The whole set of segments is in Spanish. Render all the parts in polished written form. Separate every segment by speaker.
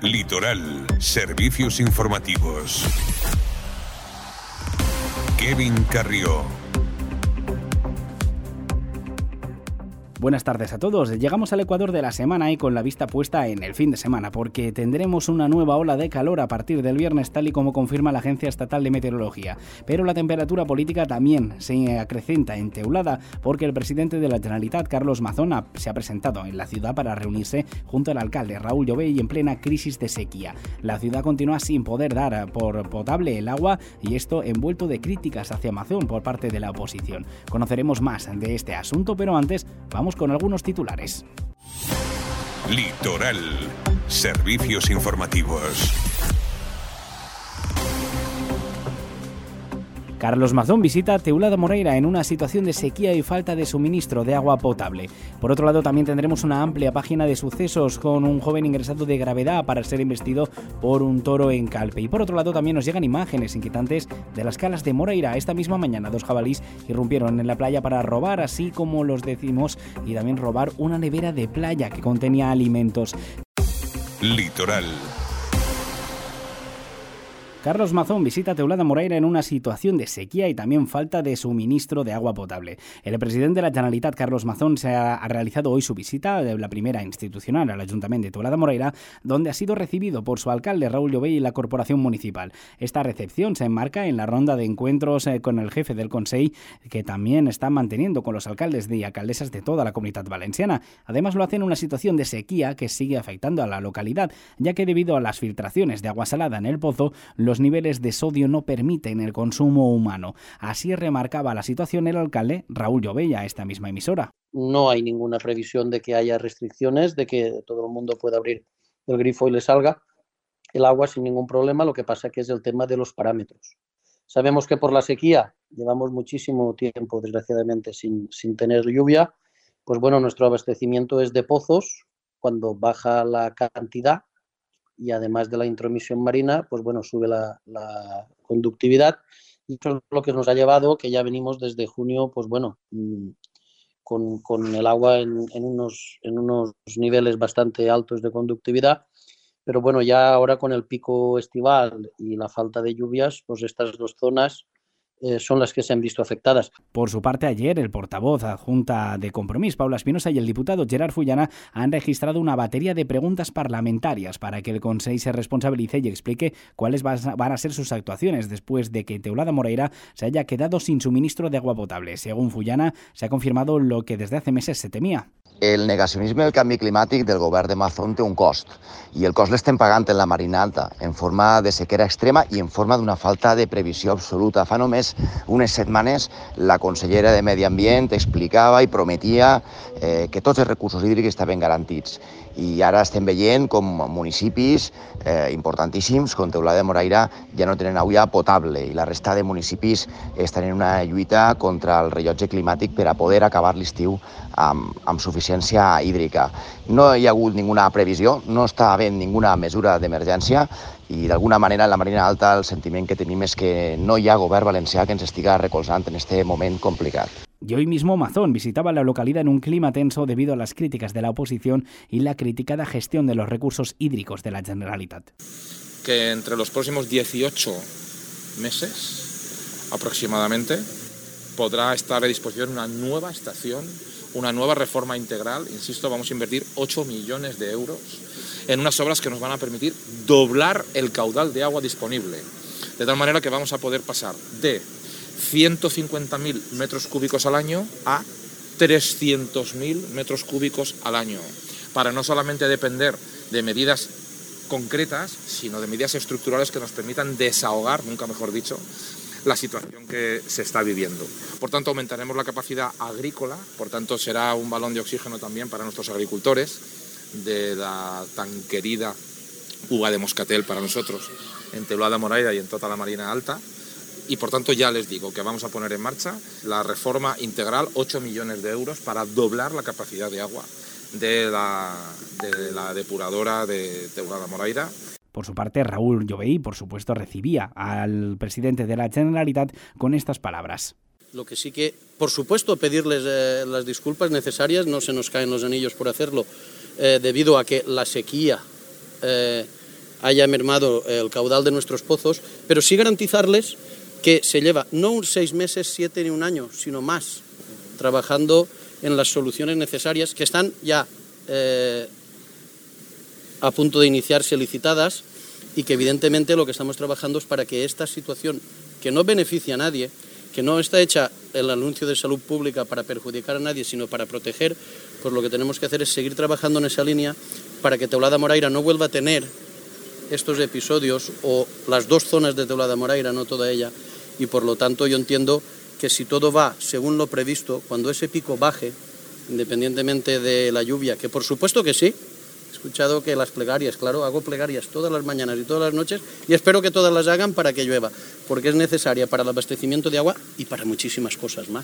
Speaker 1: Litoral, servicios informativos. Kevin Carrió.
Speaker 2: Buenas tardes a todos. Llegamos al Ecuador de la semana y con la vista puesta en el fin de semana, porque tendremos una nueva ola de calor a partir del viernes, tal y como confirma la Agencia Estatal de Meteorología. Pero la temperatura política también se acrecenta en Teulada, porque el presidente de la Generalitat, Carlos Mazón, se ha presentado en la ciudad para reunirse junto al alcalde Raúl Llobey en plena crisis de sequía. La ciudad continúa sin poder dar por potable el agua, y esto envuelto de críticas hacia Mazón por parte de la oposición. Conoceremos más de este asunto, pero antes vamos con algunos titulares.
Speaker 1: Litoral, servicios informativos.
Speaker 2: Carlos Mazón visita Teulada Moreira en una situación de sequía y falta de suministro de agua potable. Por otro lado, también tendremos una amplia página de sucesos con un joven ingresado de gravedad para ser investido por un toro en Calpe. Y por otro lado, también nos llegan imágenes inquietantes de las calas de Moreira. Esta misma mañana, 2 jabalís irrumpieron en la playa para robar, así como los decimos, y también robar una nevera de playa que contenía alimentos.
Speaker 1: Litoral.
Speaker 2: Carlos Mazón visita Teulada Moreira en una situación de sequía y también falta de suministro de agua potable. El presidente de la Generalitat, Carlos Mazón, se ha realizado hoy su visita, la primera institucional, al Ayuntamiento de Teulada Moreira, donde ha sido recibido por su alcalde Raúl Llobey y la Corporación Municipal. Esta recepción se enmarca en la ronda de encuentros con el jefe del Consell, que también está manteniendo con los alcaldes y alcaldesas de toda la Comunitat Valenciana. Además, lo hace en una situación de sequía que sigue afectando a la localidad, ya que debido a las filtraciones de agua salada en el pozo, los niveles de sodio no permiten el consumo humano. Así remarcaba la situación el alcalde Raúl Llobey a esta misma emisora.
Speaker 3: No hay ninguna previsión de que haya restricciones, de que todo el mundo pueda abrir el grifo y le salga el agua sin ningún problema. Lo que pasa que es el tema de los parámetros. Sabemos que por la sequía llevamos muchísimo tiempo, desgraciadamente, sin tener lluvia. Pues bueno, nuestro abastecimiento es de pozos. Cuando baja la cantidad, y además de la intromisión marina, pues bueno, sube la conductividad, y eso es lo que nos ha llevado, que ya venimos desde junio, pues bueno, con el agua en unos niveles bastante altos de conductividad, pero bueno, ya ahora con el pico estival y la falta de lluvias, pues estas dos zonas son las que se han visto afectadas.
Speaker 2: Por su parte, ayer el portavoz adjunta de Compromís, Paula Espinosa, y el diputado Gerard Fullana han registrado una batería de preguntas parlamentarias para que el Consell se responsabilice y explique cuáles van a ser sus actuaciones después de que Teulada Moreira se haya quedado sin suministro de agua potable. Según Fullana, se ha confirmado lo que desde hace meses se temía.
Speaker 4: El negacionisme del canvi climàtic del govern de Mazón té un cost, i el cost l'estem pagant en la Marina Alta, en forma de sequera extrema i en forma d'una falta de previsió absoluta. Fa només unes setmanes la consellera de Medi Ambient explicava i prometia que tots els recursos hídrics estaven garantits. I ara estem veient com municipis importantíssims, com Teulada de Moreira, ja no tenen aigua potable, i la resta de municipis estan en una lluita contra el rellotge climàtic per a poder acabar l'estiu amb suficiència hídrica. No hi ha hagut ninguna previsió, no està havent ninguna mesura d'emergència, i d'alguna manera en la Marina Alta el sentiment que tenim és que no hi ha govern valencià que ens estiga recolzant en este moment complicat.
Speaker 2: Y hoy mismo Mazón visitaba la localidad en un clima tenso debido a las críticas de la oposición y la criticada gestión de los recursos hídricos de la Generalitat.
Speaker 5: Que entre los próximos 18 meses aproximadamente podrá estar a disposición una nueva estación, una nueva reforma integral. Insisto, vamos a invertir 8 millones de euros en unas obras que nos van a permitir doblar el caudal de agua disponible, de tal manera que vamos a poder pasar de 150.000 metros cúbicos al año a 300.000 metros cúbicos al año, para no solamente depender de medidas concretas, sino de medidas estructurales que nos permitan desahogar, nunca mejor dicho, la situación que se está viviendo. Por tanto, aumentaremos la capacidad agrícola, por tanto, será un balón de oxígeno también para nuestros agricultores, de la tan querida uva de moscatel para nosotros en Teulada Moreira y en toda la Marina Alta. Y por tanto ya les digo que vamos a poner en marcha la reforma integral, 8 millones de euros para doblar la capacidad de agua de la depuradora de Teulada Moreira.
Speaker 2: Por su parte, Raúl Llobey, por supuesto, recibía al presidente de la Generalitat con estas palabras.
Speaker 3: Lo que sí que, por supuesto, pedirles las disculpas necesarias, no se nos caen los anillos por hacerlo, debido a que la sequía haya mermado el caudal de nuestros pozos, pero sí garantizarles que se lleva no 6 meses, 7 ni un año, sino más, trabajando en las soluciones necesarias que están ya a punto de iniciarse licitadas y que evidentemente lo que estamos trabajando es para que esta situación, que no beneficia a nadie, que no está hecha el anuncio de salud pública para perjudicar a nadie, sino para proteger, pues lo que tenemos que hacer es seguir trabajando en esa línea para que Teulada Moraira no vuelva a tener estos episodios, o las 2 zonas de Teulada Moraira, no toda ella, y por lo tanto yo entiendo que si todo va según lo previsto, cuando ese pico baje, independientemente de la lluvia, que por supuesto que sí, he escuchado que las plegarias, claro, hago plegarias todas las mañanas y todas las noches y espero que todas las hagan para que llueva, porque es necesaria para el abastecimiento de agua y para muchísimas cosas más.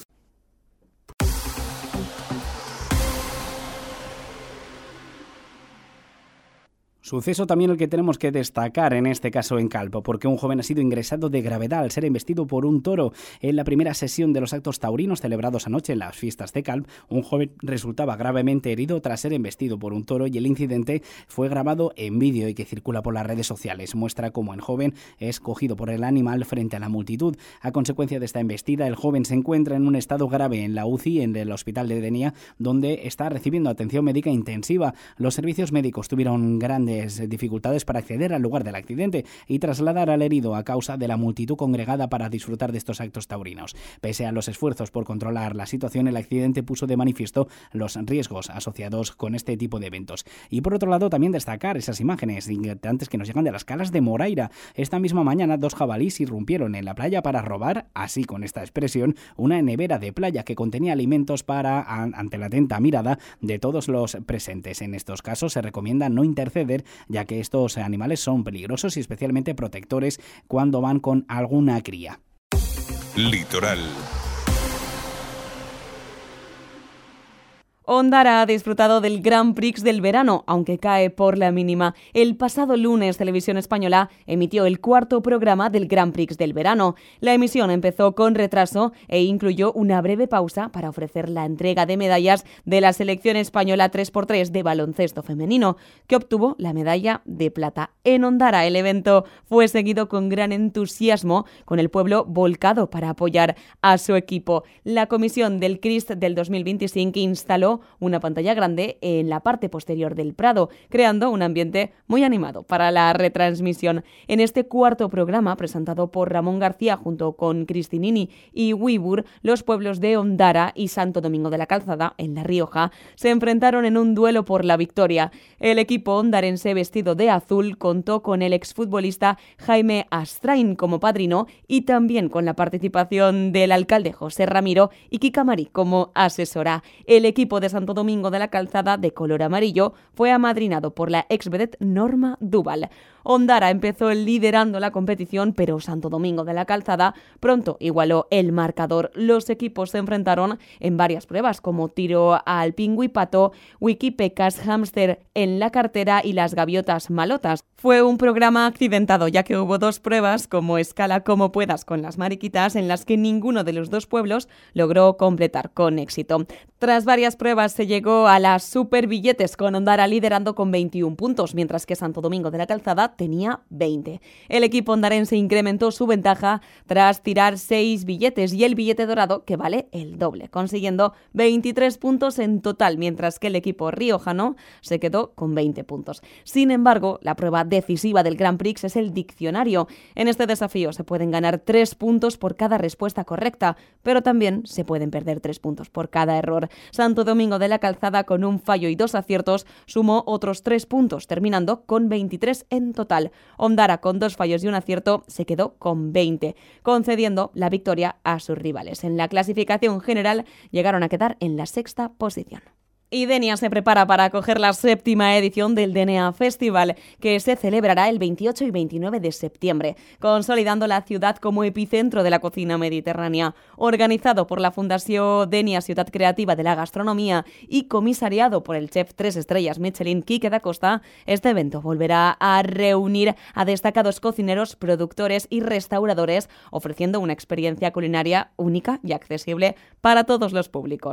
Speaker 2: Suceso también el que tenemos que destacar en este caso en Calpo, porque un joven ha sido ingresado de gravedad al ser embestido por un toro. En la primera sesión de los actos taurinos celebrados anoche en las fiestas de Calp, un joven resultaba gravemente herido tras ser embestido por un toro y el incidente fue grabado en vídeo y que circula por las redes sociales. Muestra cómo el joven es cogido por el animal frente a la multitud. A consecuencia de esta embestida, el joven se encuentra en un estado grave en la UCI en el hospital de Denia, donde está recibiendo atención médica intensiva. Los servicios médicos tuvieron grandes dificultades para acceder al lugar del accidente y trasladar al herido a causa de la multitud congregada para disfrutar de estos actos taurinos. Pese a los esfuerzos por controlar la situación, el accidente puso de manifiesto los riesgos asociados con este tipo de eventos. Y por otro lado, también destacar esas imágenes inquietantes que nos llegan de las calas de Moraira. Esta misma mañana 2 jabalíes irrumpieron en la playa para robar, así con esta expresión, una nevera de playa que contenía alimentos ante la atenta mirada de todos los presentes. En estos casos se recomienda no interceder, ya que estos animales son peligrosos y especialmente protectores cuando van con alguna cría.
Speaker 1: Litoral.
Speaker 6: Ondara ha disfrutado del Grand Prix del verano, aunque cae por la mínima. El pasado lunes, Televisión Española emitió el 4º programa del Grand Prix del verano. La emisión empezó con retraso e incluyó una breve pausa para ofrecer la entrega de medallas de la selección española 3x3 de baloncesto femenino, que obtuvo la medalla de plata. En Ondara, el evento fue seguido con gran entusiasmo, con el pueblo volcado para apoyar a su equipo. La comisión del CRIST del 2025 instaló una pantalla grande en la parte posterior del Prado, creando un ambiente muy animado para la retransmisión. En este 4º programa, presentado por Ramón García junto con Cristinini y Wibur, los pueblos de Ondara y Santo Domingo de la Calzada, en La Rioja, se enfrentaron en un duelo por la victoria. El equipo ondarense vestido de azul contó con el exfutbolista Jaime Astrain como padrino y también con la participación del alcalde José Ramiro y Kika Mari como asesora. El equipo de Santo Domingo de la Calzada, de color amarillo, fue amadrinado por la ex-vedette Norma Duval. Ondara empezó liderando la competición, pero Santo Domingo de la Calzada pronto igualó el marcador. Los equipos se enfrentaron en varias pruebas, como tiro al pingüipato, wikipecas, hámster en la cartera y las gaviotas malotas. Fue un programa accidentado, ya que hubo 2 pruebas, como escala como puedas con las mariquitas, en las que ninguno de los 2 pueblos logró completar con éxito. Tras varias pruebas se llegó a las superbilletes, con Ondara liderando con 21 puntos, mientras que Santo Domingo de la Calzada tenía 20. El equipo ondarense incrementó su ventaja tras tirar 6 billetes y el billete dorado, que vale el doble, consiguiendo 23 puntos en total, mientras que el equipo riojano se quedó con 20 puntos. Sin embargo, la prueba decisiva del Grand Prix es el diccionario. En este desafío se pueden ganar 3 puntos por cada respuesta correcta, pero también se pueden perder 3 puntos por cada error. Santo Domingo de la Calzada, con un fallo y 2 aciertos, sumó otros 3 puntos, terminando con 23 en total. Ondara, con 2 fallos y 1 acierto, se quedó con 20, concediendo la victoria a sus rivales. En la clasificación general llegaron a quedar en la 6ª posición. Y Denia se prepara para acoger la 7ª edición del Denia Festival, que se celebrará el 28 y 29 de septiembre, consolidando la ciudad como epicentro de la cocina mediterránea. Organizado por la Fundació Denia Ciutat Creativa de la Gastronomía y comisariado por el chef 3 estrellas Michelin Quique da Costa, este evento volverá a reunir a destacados cocineros, productores y restauradores, ofreciendo una experiencia culinaria única y accesible para todos los públicos.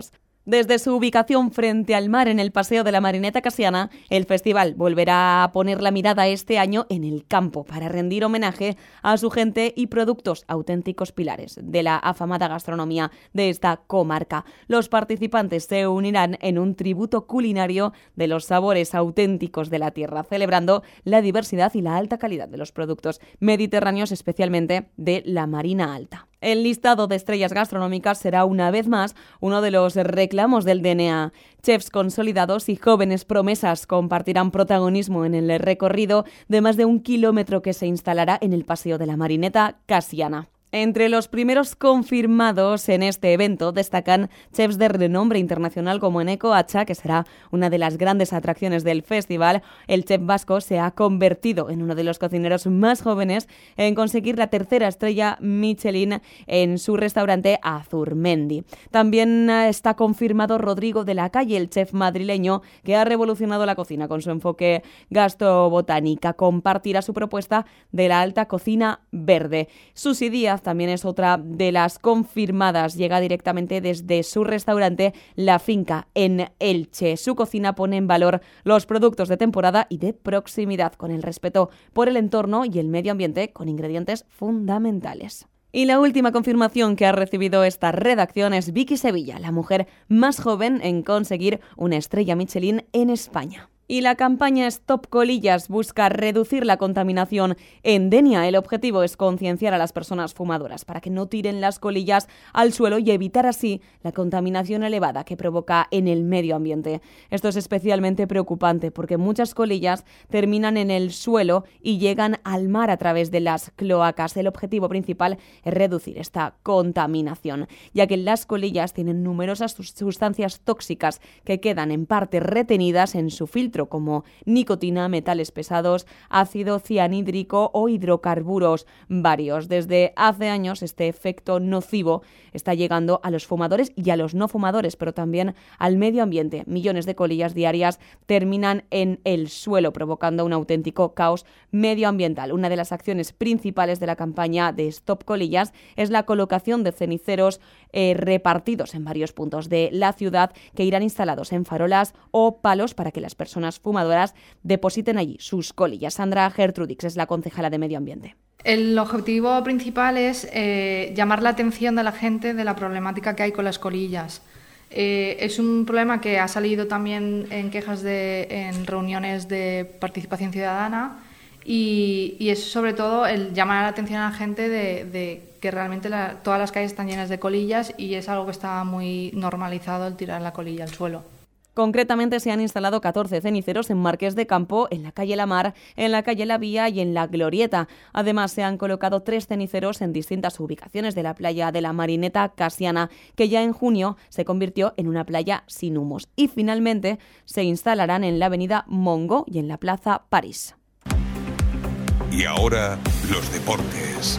Speaker 6: Desde su ubicación frente al mar en el Paseo de la Marineta Casiana, el festival volverá a poner la mirada este año en el campo para rendir homenaje a su gente y productos auténticos pilares de la afamada gastronomía de esta comarca. Los participantes se unirán en un tributo culinario de los sabores auténticos de la tierra, celebrando la diversidad y la alta calidad de los productos mediterráneos, especialmente de la Marina Alta. El listado de estrellas gastronómicas será una vez más uno de los reclamos del DNA. Chefs consolidados y jóvenes promesas compartirán protagonismo en el recorrido de más de 1 kilómetro que se instalará en el Paseo de la Marineta Casiana. Entre los primeros confirmados en este evento destacan chefs de renombre internacional como Eneko Hacha, que será una de las grandes atracciones del festival. El chef vasco se ha convertido en uno de los cocineros más jóvenes en conseguir la 3ª estrella Michelin en su restaurante Azurmendi. También está confirmado Rodrigo de la Calle, el chef madrileño que ha revolucionado la cocina con su enfoque gastrobotánica. Compartirá su propuesta de la alta cocina verde. Susi Díaz también es otra de las confirmadas. Llega directamente desde su restaurante La Finca en Elche. Su cocina pone en valor los productos de temporada y de proximidad, con el respeto por el entorno y el medio ambiente, con ingredientes fundamentales. Y la última confirmación que ha recibido esta redacción es Vicky Sevilla, la mujer más joven en conseguir una estrella Michelin en España. Y la campaña Stop Colillas busca reducir la contaminación en Denia. El objetivo es concienciar a las personas fumadoras para que no tiren las colillas al suelo y evitar así la contaminación elevada que provoca en el medio ambiente. Esto es especialmente preocupante porque muchas colillas terminan en el suelo y llegan al mar a través de las cloacas. El objetivo principal es reducir esta contaminación, ya que las colillas tienen numerosas sustancias tóxicas que quedan en parte retenidas en su filtro, como nicotina, metales pesados, ácido cianhídrico o hidrocarburos varios. Desde hace años este efecto nocivo está llegando a los fumadores y a los no fumadores, pero también al medio ambiente. Millones de colillas diarias terminan en el suelo, provocando un auténtico caos medioambiental. Una de las acciones principales de la campaña de Stop Colillas es la colocación de ceniceros repartidos en varios puntos de la ciudad, que irán instalados en farolas o palos para que las personas fumadoras depositen allí sus colillas. Sandra Gertrudix es la concejala de Medio Ambiente.
Speaker 7: El objetivo principal es llamar la atención de la gente de la problemática que hay con las colillas. Es un problema que ha salido también en quejas en reuniones de participación ciudadana y es sobre todo el llamar la atención a la gente de que realmente todas las calles están llenas de colillas y es algo que está muy normalizado el tirar la colilla al suelo.
Speaker 6: Concretamente se han instalado 14 ceniceros en Marqués de Campo, en la calle La Mar, en la calle La Vía y en la Glorieta. Además se han colocado 3 ceniceros en distintas ubicaciones de la playa de la Marineta Casiana, que ya en junio se convirtió en una playa sin humos. Y finalmente se instalarán en la avenida Mongo y en la plaza París.
Speaker 1: Y ahora los deportes.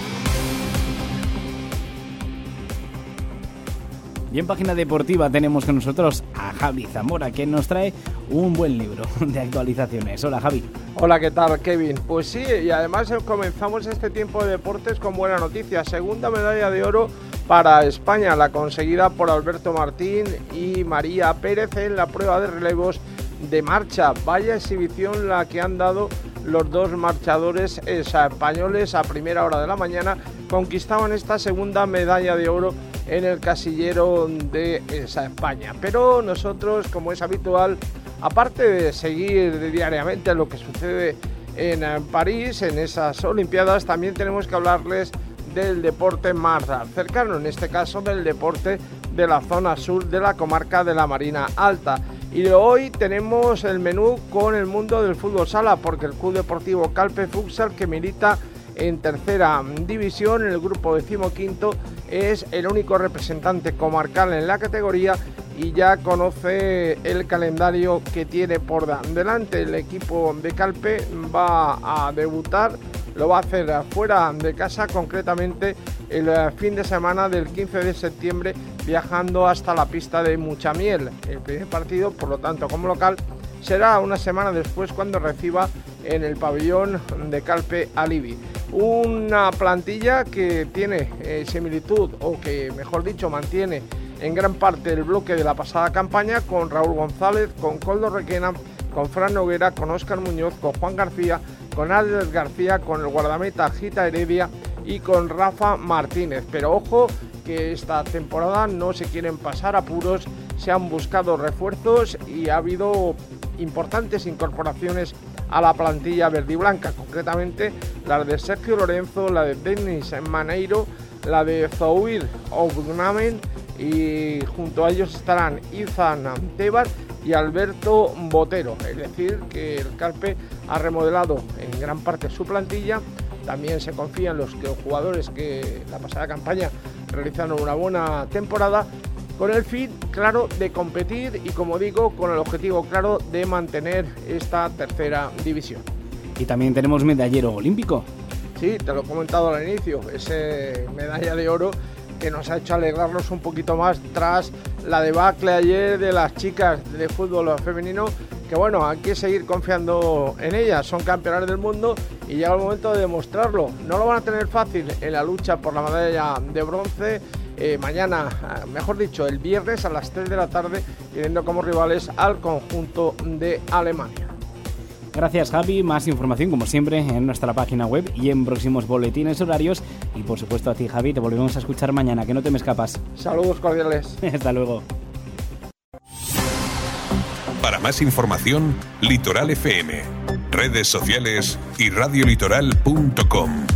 Speaker 2: Y en página deportiva tenemos con nosotros a Javi Zamora, que nos trae un buen libro de actualizaciones. Hola, Javi.
Speaker 8: Hola, ¿qué tal, Kevin? Pues sí, y además comenzamos este tiempo de deportes con buena noticia. Segunda medalla de oro para España, la conseguida por Alberto Martín y María Pérez en la prueba de relevos de marcha. Vaya exhibición la que han dado los dos marchadores españoles. A primera hora de la mañana conquistaban esta segunda medalla de oro en el casillero de España. Pero nosotros, como es habitual, aparte de seguir diariamente lo que sucede en París, en esas Olimpiadas, también tenemos que hablarles del deporte más cercano, en este caso del deporte de la zona sur de la comarca de la Marina Alta. Y hoy tenemos el menú con el mundo del fútbol sala, porque el Club Deportivo Calpe Futsal, que milita en tercera división, en el grupo 15º, es el único representante comarcal en la categoría y ya conoce el calendario que tiene por delante. El equipo de Calpe va a debutar, lo va a hacer fuera de casa, concretamente el fin de semana del 15 de septiembre, viajando hasta la pista de Muchamiel. El primer partido, por lo tanto, como local, será una semana después, cuando reciba en el pabellón de Calpe Alibi. Una plantilla que tiene similitud, o que mejor dicho mantiene en gran parte el bloque de la pasada campaña, con Raúl González, con Koldo Requena, con Fran Noguera, con Óscar Muñoz, con Juan García, con Alex García, con el guardameta Gita Heredia y con Rafa Martínez. Pero ojo que esta temporada no se quieren pasar apuros, se han buscado refuerzos y ha habido importantes incorporaciones a la plantilla verde y blanca, concretamente la de Sergio Lorenzo, la de Denis Maneiro, la de Zouir Ognamen, y junto a ellos estarán Izan Tebas y Alberto Botero. Es decir, que el Carpe ha remodelado en gran parte su plantilla. También se confía en los jugadores que la pasada campaña realizaron una buena temporada, con el fin claro de competir y, como digo, con el objetivo claro de mantener esta tercera división.
Speaker 2: Y también tenemos medallero olímpico.
Speaker 8: Sí, te lo he comentado al inicio, ese medalla de oro que nos ha hecho alegrarnos un poquito más tras la debacle ayer de las chicas de fútbol femenino, que bueno, hay que seguir confiando en ellas, son campeonas del mundo y llega el momento de demostrarlo. No lo van a tener fácil en la lucha por la medalla de bronce. Mañana, mejor dicho, el viernes a las 3 de la tarde, teniendo como rivales al conjunto de Alemania.
Speaker 2: Gracias, Javi. Más información, como siempre, en nuestra página web y en próximos boletines horarios. Y por supuesto a ti, Javi, te volvemos a escuchar mañana, que no te me escapas.
Speaker 8: Saludos cordiales.
Speaker 2: Hasta luego.
Speaker 1: Para más información, Litoral FM, redes sociales y radiolitoral.com.